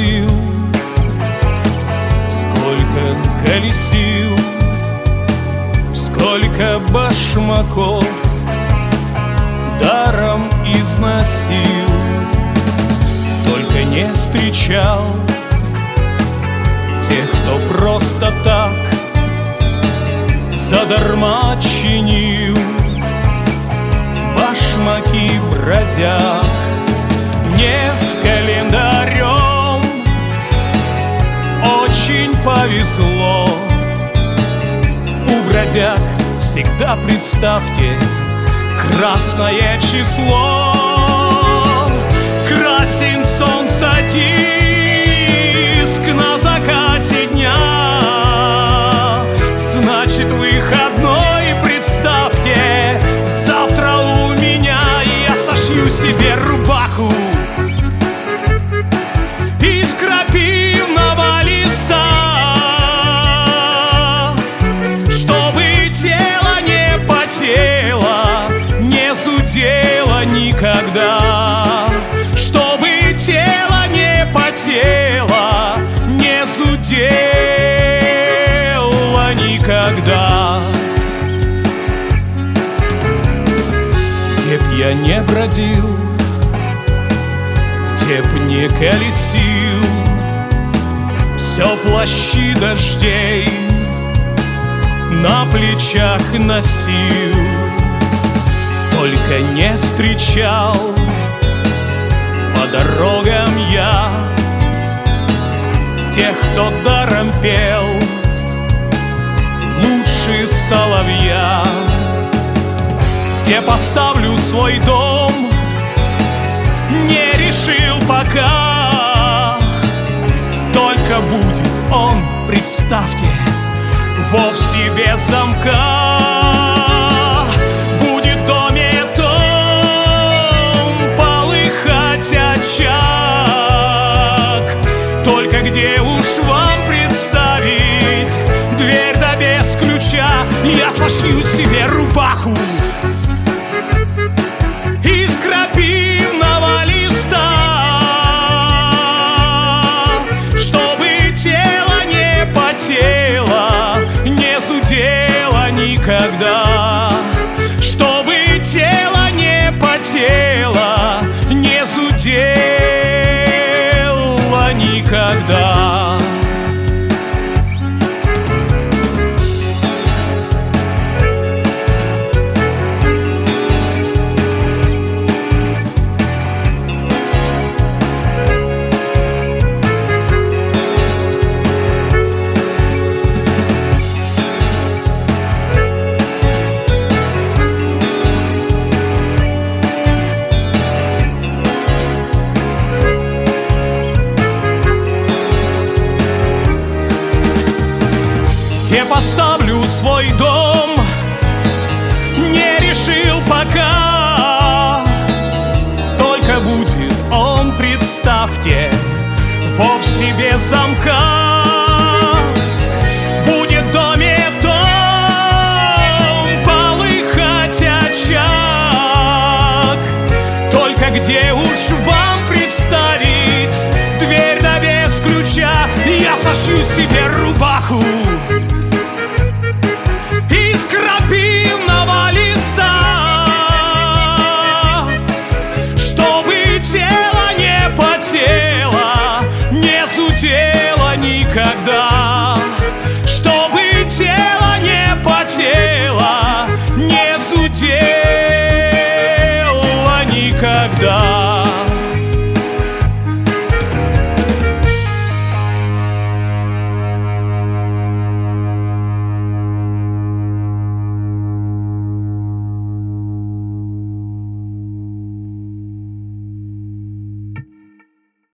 бродил, сколько колесил, сколько башмаков даром износил, только не встречал тех, кто просто так задарма чинил башмаки бродяг. Мне с календарем очень повезло. У бродяг всегда, представьте, красное число. Красен солнца диск на закате дня, значит выходной, представьте, завтра у меня. Я сошью себе рубаху из крапивного листа, чтобы тело не потело, не зудело никогда. Чтобы тело не потело, не зудело никогда. Где б я не бродил, где б не колесил, все плащи дождей на плечах носил, только не встречал по дорогам я тех, кто даром пел лучше соловья. Где поставлю свой дом, не решил пока, только будет он, представьте, вовсе без замка. Будет в доме том полыхать очаг, только где уж вам представить дверь да без ключа. Я сошью себе рубаху из крапивного листа, чтобы тело не потело, не зудело никогда. Чтобы тело не потело, не зудело никогда. Где поставлю свой дом, не решил пока, только будет он, представьте, вовсе без замка. Будет в доме дом полыхать очаг, только где уж вам представить дверь да без ключа. Я сошью себе рубаху